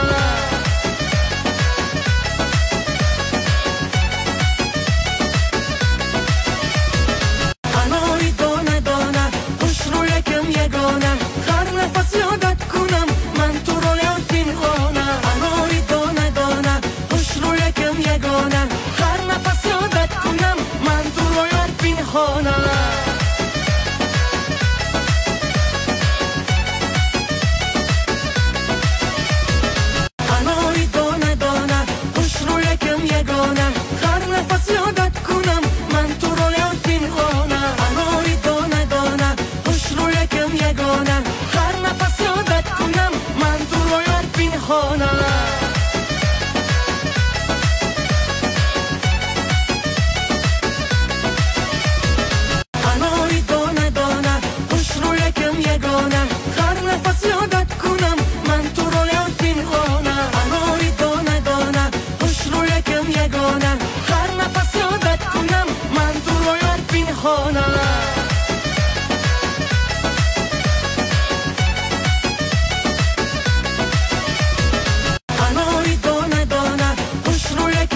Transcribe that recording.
اناری دانه دانه خوش رو یکم یگانه هر نفس یادت کنم من تو رویات پنهانه اناری دانه دانه خوش رو یکم یگانه هر نفس یادت کنم من تو رویات پنهانه